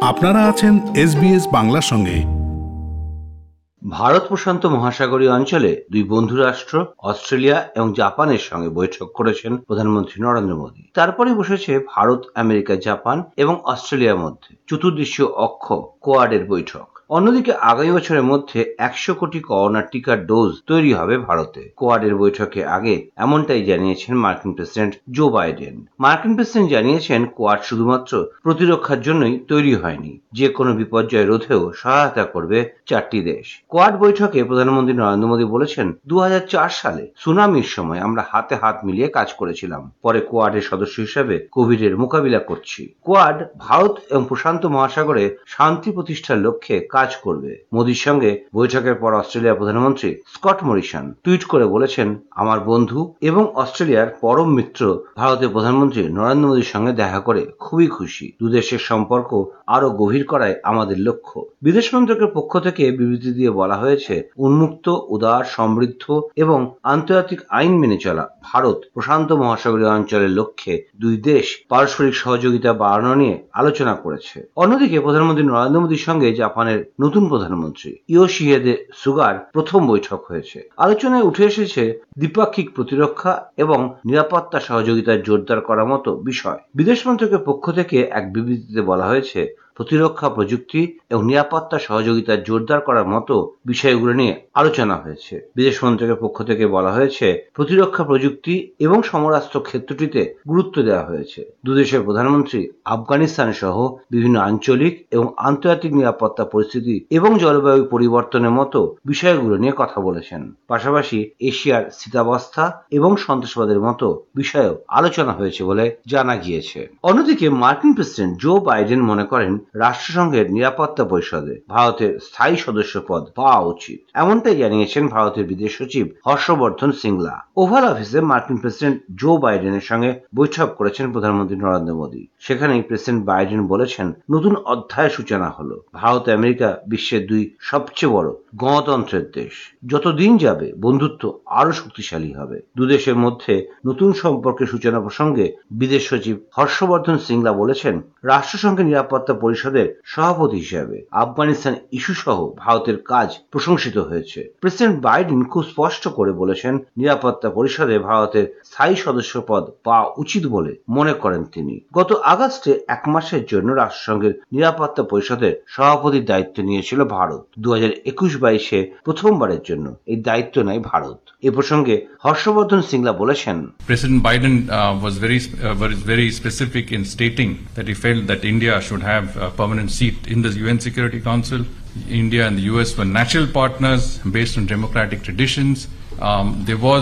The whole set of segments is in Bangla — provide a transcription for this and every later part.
আপনারা আছেন SBS বাংলার সঙ্গে। ভারত প্রশান্ত মহাসাগরীয় অঞ্চলে দুই বন্ধু রাষ্ট্র অস্ট্রেলিয়া এবং জাপানের সঙ্গে বৈঠক করেছেন প্রধানমন্ত্রী নরেন্দ্র মোদী। তারপরে বসেছে ভারত, আমেরিকা, জাপান এবং অস্ট্রেলিয়ার মধ্যে চতুর্দেশীয় অক্ষ কোয়াডের বৈঠক। অন্যদিকে আগামী বছরের মধ্যে 100 কোটি করোনার টিকার ডোজ তৈরি হবে ভারতে। কোয়াডের বৈঠকে আগে এমনটাই জানিয়েছেন মার্কিন প্রেসিডেন্ট জো বাইডেন। মার্কিন প্রেসিডেন্ট জানিয়েছেন কোয়াড শুধুমাত্র প্রতিরক্ষার জন্যই তৈরি হয়নি, যে কোনো বিপর্যয় রোধেও সহায়তা করবে 4টি দেশ। কোয়াড বৈঠকে প্রধানমন্ত্রী নরেন্দ্র মোদী বলেছেন, 2004 সালে সুনামির সময় আমরা হাতে হাত মিলিয়ে কাজ করেছিলাম। পরে কোয়াডের সদস্য হিসেবে কোভিডের মোকাবিলা করছি। কোয়াড ভারত এবং প্রশান্ত মহাসাগরে শান্তি প্রতিষ্ঠার লক্ষ্যে কাজ করবে। মোদীর সঙ্গে বৈঠকের পর অস্ট্রেলিয়ার প্রধানমন্ত্রী স্কট মরিসন টুইট করে বলেছেন, আমার বন্ধু এবং অস্ট্রেলিয়ার পরম মিত্র ভারতের প্রধানমন্ত্রী নরেন্দ্র মোদীর সঙ্গে দেখা করে খুবই খুশি। দুদেশের সম্পর্ক আরো গভীর করাই আমাদের লক্ষ্য। বিদেশ মন্ত্রকের পক্ষ থেকে বিবৃতি দিয়ে বলা হয়েছে, উন্মুক্ত, উদার, সমৃদ্ধ এবং আন্তর্জাতিক আইন মেনে চলা ভারত প্রশান্ত মহাসাগরীয় অঞ্চলের লক্ষ্যে দুই দেশ পারস্পরিক সহযোগিতা বাড়ানো নিয়ে আলোচনা করেছে। অন্যদিকে প্রধানমন্ত্রী নরেন্দ্র মোদীর সঙ্গে জাপানের নতুন প্রধানমন্ত্রী ইয়োশিহিদে সুগার প্রথম বৈঠক হয়েছে। আলোচনায় উঠে এসেছে দ্বিপাক্ষিক প্রতিরক্ষা এবং নিরাপত্তা সহযোগিতা জোরদার করার মতো বিষয়। বিদেশ মন্ত্রকের পক্ষ থেকে এক বিবৃতিতে বলা হয়েছে, প্রতিরক্ষা প্রযুক্তি এবং নিরাপত্তা সহযোগিতা জোরদার করার মতো বিষয়গুলো নিয়ে আলোচনা হয়েছে। বিদেশ মন্ত্রকের পক্ষ থেকে বলা হয়েছে, প্রতিরক্ষা প্রযুক্তি এবং সমরাস্ত্র ক্ষেত্রটিতে গুরুত্ব দেওয়া হয়েছে। দুদেশের প্রধানমন্ত্রী আফগানিস্তান সহ বিভিন্ন আঞ্চলিক এবং আন্তর্জাতিক নিরাপত্তা পরিস্থিতি এবং জলবায়ু পরিবর্তনের মতো বিষয়গুলো নিয়ে কথা বলেছেন। পাশাপাশি এশিয়ার স্থিতাবস্থা এবং সন্ত্রাসবাদের মতো বিষয়েও আলোচনা হয়েছে বলে জানা গিয়েছে। অন্যদিকে মার্কিন প্রেসিডেন্ট জো বাইডেন মনে করেন, রাষ্ট্রসংঘের নিরাপত্তা পরিষদে ভারতের স্থায়ী সদস্য পদ পাওয়া উচিত। এমনটাই জানিয়েছেন ভারতের বিদেশ সচিব হর্ষবর্ধন সিংলা। ওভাল অফিসে মার্কিন প্রেসিডেন্ট জো বাইডেনের সঙ্গে বৈঠক করেছেন প্রধানমন্ত্রী নরেন্দ্র মোদী। সেখানেই প্রেসিডেন্ট বাইডেন বলেছেন, নতুন অধ্যায়ের সূচনা হলো। ভারত আমেরিকা বিশ্বের দুই সবচেয়ে বড় গণতন্ত্রের দেশ। যতদিন যাবে বন্ধুত্ব আরো শক্তিশালী হবে। দুদেশের মধ্যে নতুন সম্পর্কের সূচনা প্রসঙ্গে বিদেশ সচিব হর্ষবর্ধন সিংলা বলেছেন, রাষ্ট্রসংঘের নিরাপত্তা পরিষদের সভাপতি হিসেবে আফগানিস্তান ইস্যু সহ ভারতের কাজ প্রশংসিত হয়েছে। প্রেসিডেন্ট বাইডেন খুব স্পষ্ট করে বলেছেন, নিরাপত্তা পরিষদে ভারতের স্থায়ী সদস্য পদ পাওয়া উচিত বলে মনে করেন তিনি। গত আগস্টে 1 মাসের জন্য রাষ্ট্রসংঘের নিরাপত্তা পরিষদের সভাপতির দায়িত্ব নিয়েছিল ভারত। 2021-22 প্রথমবারের জন্য এই দায়িত্ব নেয় ভারত। এ প্রসঙ্গে হর্ষবর্ধন সিংলা বলেছেন, President Biden was very specific in stating that he felt that India should have a permanent seat in the UN Security Council. India and the US were natural partners based on democratic traditions. There was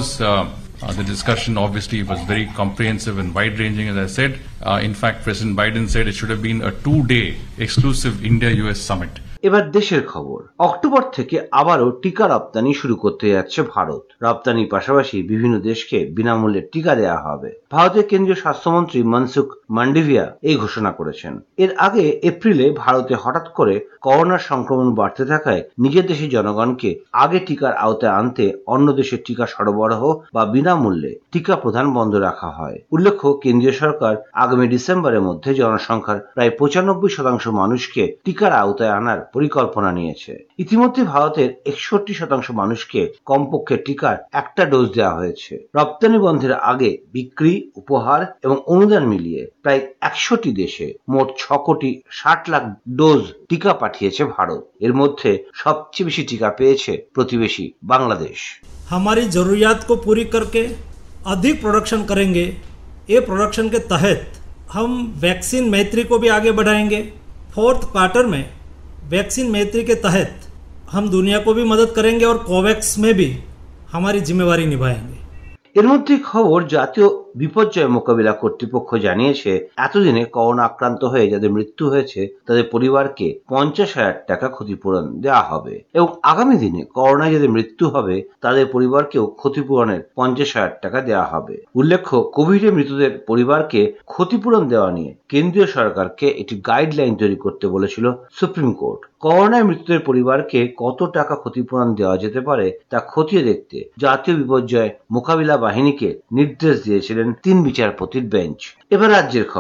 the discussion obviously was very comprehensive and wide-ranging, as I said. In fact, President Biden said it should have been a 2-day exclusive India-US summit. এবার দেশের খবর। অক্টোবর থেকে আবারও টিকা রপ্তানি শুরু করতে যাচ্ছে ভারত। রপ্তানির পাশাপাশি বিভিন্ন দেশকে বিনামূল্যে টিকা দেওয়া হবে। ভারতের কেন্দ্রীয় স্বাস্থ্যমন্ত্রী মনসুখ মান্ডাভিয়া এই ঘোষণা করেছেন। এর আগে এপ্রিলে ভারতে হঠাৎ করে করোনার সংক্রমণ বাড়তে থাকায় নিজের দেশের জনগণকে আগে টিকার আওতায় আনতে অন্য দেশের টিকা সরবরাহ বা বিনামূল্যে টিকা প্রদান বন্ধ রাখা হয়। উল্লেখ্য, কেন্দ্রীয় সরকার আগামী ডিসেম্বরের মধ্যে জনসংখ্যার প্রায় 95% মানুষকে টিকার আওতায় আনার পরিকল্পনা নিয়েছে। ইতিমধ্যে ভারতের 61% মানুষকে কমপক্ষে টিকার একটা ডোজ দেওয়া হয়েছে। রপ্তানি বন্ধের আগে বিক্রি, উপহার এবং অনুদান মিলিয়ে প্রায় 100টি দেশে মোট 6 কোটি 60 লাখ ডোজ টিকা পাঠিয়েছে ভারত। এর মধ্যে সবচেয়ে বেশি টিকা পেয়েছে প্রতিবেশী বাংলাদেশ। हमारी ज़रूरियात को पूरी करके अधिक प्रोडक्शन करेंगे। ये प्रोडक्शन के तहत हम वैक्सीन मैत्री को भी आगे बढ़ाएंगे। 4th क्वार्टर में वैक्सीन मैत्री के तहत हम दुनिया को भी मदद करेंगे और कोवैक्स में भी हमारी जिम्मेवारी निभाएंगे। এর মধ্যে খবর, জাতীয় বিপর্যয় মোকাবিলা কর্তৃপক্ষ জানিয়েছে, এতদিনে করোনা আক্রান্ত হয়ে যাদের মৃত্যু হয়েছে তাদের পরিবারকে 50,000 টাকা ক্ষতিপূরণ দেওয়া হবে এবং আগামী দিনে করোনায় যাদের মৃত্যু হবে তাদের পরিবারকেও ক্ষতিপূরণের 50,000 টাকা দেওয়া হবে। উল্লেখ্য, কোভিডে মৃতদের পরিবারকে ক্ষতিপূরণ দেওয়া নিয়ে কেন্দ্রীয় সরকারকে একটি গাইডলাইন তৈরি করতে বলেছিল সুপ্রিম কোর্ট। করোনায় মৃতদের পরিবারকে কত টাকা ক্ষতিপূরণ দেওয়া যেতে পারে তা খতিয়ে দেখতে জাতীয় বিপর্যয় মোকাবিলা বাহিনীকে নির্দেশ দিয়েছিলেন 3 বিচারপতির বেঞ্চ। এবার রাজ্যের খবর।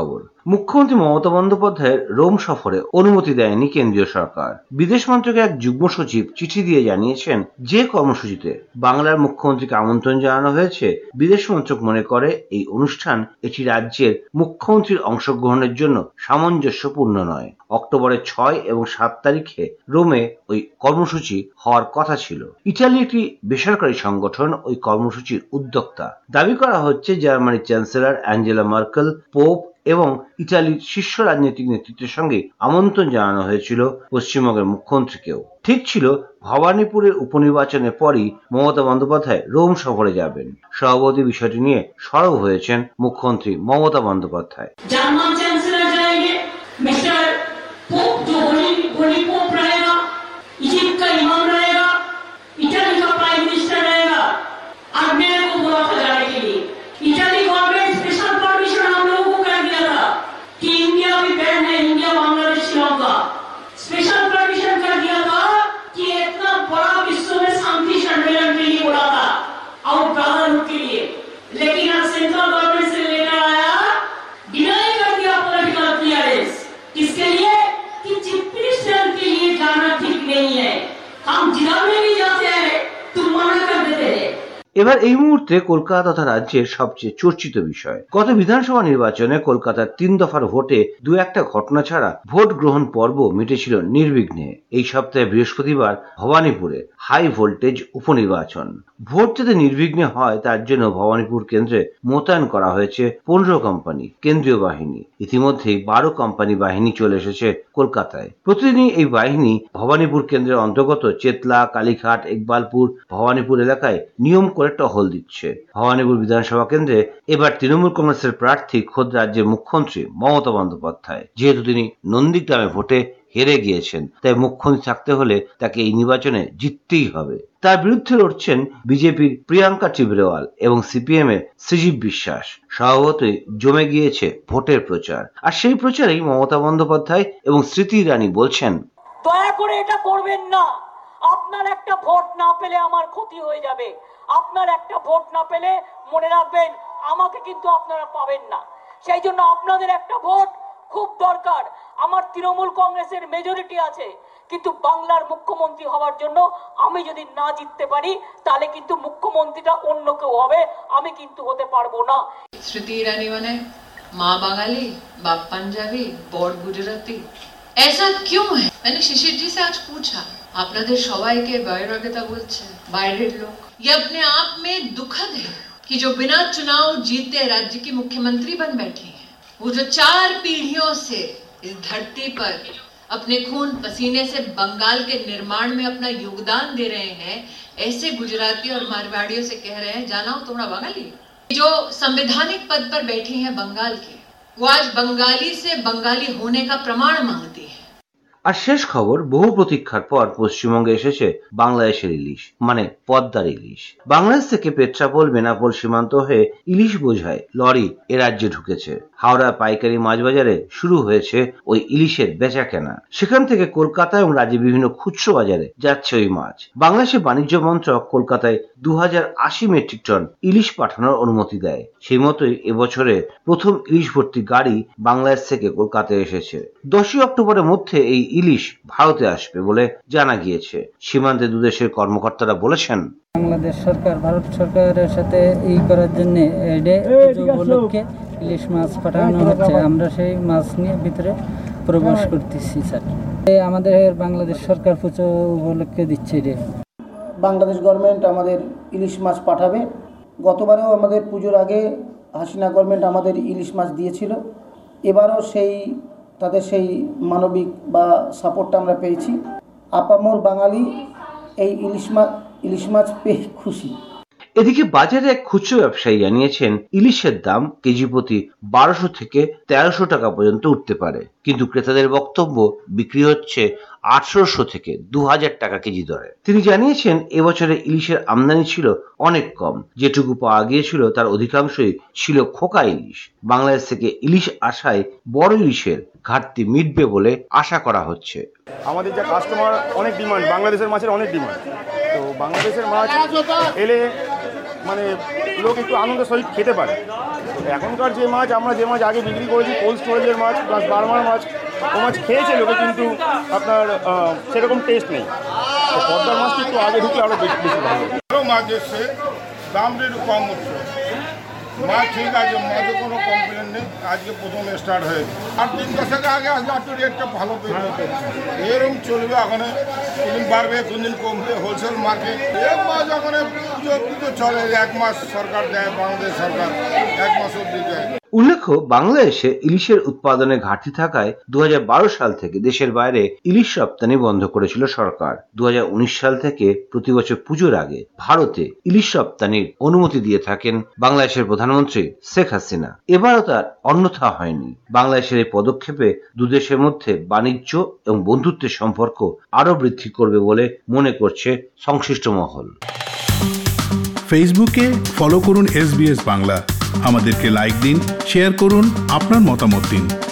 মুখ্যমন্ত্রী মমতা বন্দ্যোপাধ্যায়ের রোম সফরে অনুমতি দেয়নি কেন্দ্রীয় সরকার। বিদেশ মন্ত্রকের এক যুগ্ম সচিব চিঠি দিয়ে জানিয়েছেন, যে কর্মসূচিতে বাংলার মুখ্যমন্ত্রীকে আমন্ত্রণ জানানো হয়েছে, বিদেশ মন্ত্রক মনে করে এই অনুষ্ঠান এটি রাজ্যের মুখ্যমন্ত্রীর অংশগ্রহণের জন্য সামঞ্জস্যপূর্ণ নয়। অক্টোবরের 6 এবং 7 তারিখে রোমে ওই কর্মসূচি হওয়ার কথা ছিল। ইটালি একটি বেসরকারি সংগঠন ওই কর্মসূচির উদ্যোক্তা। দাবি করা হচ্ছে জার্মানির চ্যান্সেলর অ্যাঞ্জেলা মার্কেল, পোপ এবং ইটালির শীর্ষ রাজনৈতিক নেতৃত্বের সঙ্গে আমন্ত্রণ জানানো হয়েছিল পশ্চিমবঙ্গের মুখ্যমন্ত্রীকেও। ঠিক ছিল ভবানীপুরের উপনির্বাচনের পরই মমতা বন্দ্যোপাধ্যায় রোম সফরে যাবেন। সভাপতি বিষয়টি নিয়ে সরব হয়েছেন মুখ্যমন্ত্রী মমতা বন্দ্যোপাধ্যায়। জার্মান চ্যান্সেলর जाएंगे, मिस्टर पोप जो होली पोप रहेगा, इजिप्ट का इमाम रहेगा, इटली का प्राइम मिनिस्टर रहेगा, और मेरे को बुला था जाने के लिए। इटली गवर्नमेंट स्पेशल परमिशन हम लोगों को कर दिया था कि इंडिया भी बैन है, India Bangladesh Sri Lanka special permission कर दिया था कि इतना बड़ा विश्व में शांति सम्मेलन के लिए बोला था और ब्रदरहुड के लिए, लेकिन अब सेंट्रल गवर्नमेंट से लेटर आया, डिनाई कर दिया पॉलिटिकल क्लियरेंस। किसके लिए? कि चीफ मिनिस्टर के लिए जाना ठीक नहीं है। हम जिला में भी जाते हैं, तुम मना कर देते हैं। এবার এই মুহূর্তে কলকাতা তথা রাজ্যের সবচেয়ে চর্চিত বিষয়। গত বিধানসভা নির্বাচনে কলকাতার 3 দফার ভোটে দু একটা ঘটনা ছাড়া ভোট গ্রহণ পর্ব মিটেছিল নির্বিঘ্নে। এই সপ্তাহে বৃহস্পতিবার ভবানীপুরে হাই ভোল্টেজ উপনির্বাচন। ভোট যাতে নির্বিঘ্নে হয় তার জন্য ভবানীপুর কেন্দ্রে মোতায়েন করা হয়েছে 15 কোম্পানি কেন্দ্রীয় বাহিনী। ইতিমধ্যেই 12 কোম্পানি বাহিনী চলে এসেছে কলকাতায়। প্রতিদিনই এই বাহিনী ভবানীপুর কেন্দ্রের অন্তর্গত চেতলা, কালীঘাট, ইকবালপুর, ভবানীপুর এলাকায় নিয়ম করে টহল দিচ্ছে। ভবানীপুর বিধানসভা কেন্দ্রে এবার তৃণমূল কংগ্রেসের প্রার্থী খোদ রাজ্যের মুখ্যমন্ত্রী মমতা বন্দ্যোপাধ্যায়। যেহেতু তিনি নন্দীগ্রামে ভোটে হেরে গিয়েছেন, তাই মুখ্যমন্ত্রী থাকতে হলে তাকে এই নির্বাচনে জিততেই হবে। তার বিরুদ্ধে লড়ছেন বিজেপির প্রিয়াঙ্কা টিবরেওয়াল এবং সিপিএম এর শ্রীজীব বিশ্বাস। স্বভাবতই জমে গিয়েছে ভোটের প্রচার, আর সেই প্রচারেই মমতা বন্দ্যোপাধ্যায় এবং স্মৃতি ইরানি বলছেন, দয়া করে এটা করবেন না। আপনার একটা ভোট না পেলে আমার ক্ষতি হয়ে যাবে। আপনার একটা ভোট না পেলে মনে রাখবেন আমাকে কিন্তু আপনারা পাবেন না। সেই জন্য আপনাদের একটা ভোট খুব দরকার। আমার তৃণমূল কংগ্রেসের মেজরিটি আছে, কিন্তু বাংলার মুখ্যমন্ত্রী হওয়ার জন্য আমি যদি না জিততে পারি তাহলে কিন্তু মুখ্যমন্ত্রীটা অন্য কেউ হবে, আমি কিন্তু হতে পারবো না। স্মৃতি ইরানি মানে মা বাঙালি, বাপ পাঞ্জাবি, বড় গুজরাটি, ऐसा क्यों है? मैंने शिशिर जी से आज पूछा, আপনাদের সবাইকে বায়োডাটা বলছে বাইরের লোক। ये अपने आप में दुखद है कि जो बिना चुनाव जीते राज्य की मुख्यमंत्री बन बैठी हैं, वो जो 4 पीढ़ियों से इस धरती पर अपने खून पसीने से बंगाल के निर्माण में अपना योगदान दे रहे हैं, ऐसे गुजराती और मारवाड़ियों से कह रहे हैं जाना हो तुम्हारा बंगाली। जो संवैधानिक पद पर बैठी हैं बंगाल के, वो आज बंगाली से बंगाली होने का प्रमाण मांगती है। আর শেষ খবর, বহু প্রতীক্ষার পর পশ্চিমবঙ্গে এসেছে বাংলাদেশের ইলিশ, মানে পদ্মার ইলিশ। বাংলাদেশ থেকে পেট্রাপোল বেনাপোল সীমান্ত হয়ে ইলিশ বোঝায় লরি এ রাজ্যে ঢুকেছে। হাওড়া পাইকারি মাছ বাজারে শুরু হয়েছে ওই ইলিশের বেচা কেনা। সেখান থেকে কলকাতা এবং রাজ্যের বিভিন্ন খুচরো বাজারে যাচ্ছে ওই মাছ। বাংলাদেশের বাণিজ্য মন্ত্রক কলকাতায় 2080 মেট্রিক টন ইলিশ পাঠানোর অনুমতি দেয়। সেই মতোই এবছরে প্রথম ইলিশ ভর্তি গাড়ি বাংলাদেশ থেকে কলকাতায় এসেছে। 10ই অক্টোবরের মধ্যে এই ইলিশ ভারতে আসবে বলে জানা গিয়েছে। সীমান্তে দুদেশের কর্মকর্তারা বলেছেন, বাংলাদেশ সরকার ভারত সরকারের সাথে এই করার জন্য উপলক্ষে ইলিশ মাছ পাঠানো হচ্ছে। আমরা সেই মাছ নিয়ে ভিতরে প্রবেশ করতেছি স্যার। আমাদের বাংলাদেশ সরকার পুজো উপলক্ষে দিচ্ছে রে। বাংলাদেশ গভর্নমেন্ট আমাদের ইলিশ মাছ পাঠাবে। গতবারেও আমাদের পুজোর আগে হাসিনা গভর্নমেন্ট আমাদের ইলিশ মাছ দিয়েছিল। এবারও তাদের সেই মানবিক বা সাপোর্টটা আমরা পেয়েছি। আপামর বাঙালি এই ইলিশ মাছ পেয়ে খুশি। এদিকে বাজারে এক খুচরো ব্যবসায়ী জানিয়েছেন, ইলিশের দাম কেজি প্রতি 1200 থেকে 1300 টাকা পর্যন্ত উঠতে পারে, কিন্তু ক্রেতাদের বক্তব্য বিক্রি হচ্ছে 800 থেকে 2000 টাকা কেজি দরে। তিনি জানিয়েছেন, এবছরে ইলিশের আমদানি ছিল অনেক কম। যেটুকু পাওয়া গিয়েছিল তার অধিকাংশই ছিল খোকা ইলিশ। বাংলাদেশ থেকে ইলিশ আসায় বড় ইলিশের ঘাটতি মিটবে বলে আশা করা হচ্ছে। আমাদের যা কাস্টমার অনেক ডিমান্ড, বাংলাদেশের মাছের অনেক ডিমান্ড। তো বাংলাদেশের মাছ এলে মানে লোক একটু আনন্দের সহিত খেতে পারে। এখনকার যে মাছ আমরা যে মাছ আগে বিক্রি করেছি কোল্ড স্টোরেজের মাছ প্লাস বার্মার মাছ, ও মাছ খেয়েছে লোকে কিন্তু আপনার সেরকম টেস্ট নেই। পদ্মার মাছ কিন্তু আগে ঢুকলে আরও বেশি ভালো। মাছ এসছে দামটা একটু কম হচ্ছে, মাছ ঠিক আছে, মাঝে কোনো কমপ্লেন নেই। আজকে প্রথম স্টার্ট হয়েছে, আর 3-10 আগে আসলে একটু রেটটা ভালো পেয়ে এরকম চলবে। ওখানে কোনদিন বাড়বে কোনদিন কমবে, হোলসেল মার্কেট। এর মাছ ওখানে পুজো চলে, 1 মাস সরকার দেয়, বাংলাদেশ সরকার 1 মাস অব্দি দেয়। উল্লেখ্য, বাংলাদেশে ইলিশের উৎপাদনে ঘাটতি থাকায় 2012 সাল থেকে দেশের বাইরে ইলিশ রপ্তানি বন্ধ করেছিল সরকার। 2019 সাল থেকে প্রতি বছর পুজোর আগে ভারতে ইলিশ রপ্তানির অনুমতি দিয়ে থাকেন বাংলাদেশের প্রধানমন্ত্রী শেখ হাসিনা। এবারও তার অন্যথা হয়নি। বাংলাদেশের এই পদক্ষেপে দুদেশের মধ্যে বাণিজ্য এবং বন্ধুত্বের সম্পর্ক আরও বৃদ্ধি করবে বলে মনে করছে সংশ্লিষ্ট মহল। ফেসবুকে ফলো করুন SBS বাংলা, আমাদেরকে লাইক দিন, শেয়ার করুন, আপনার মতামত দিন।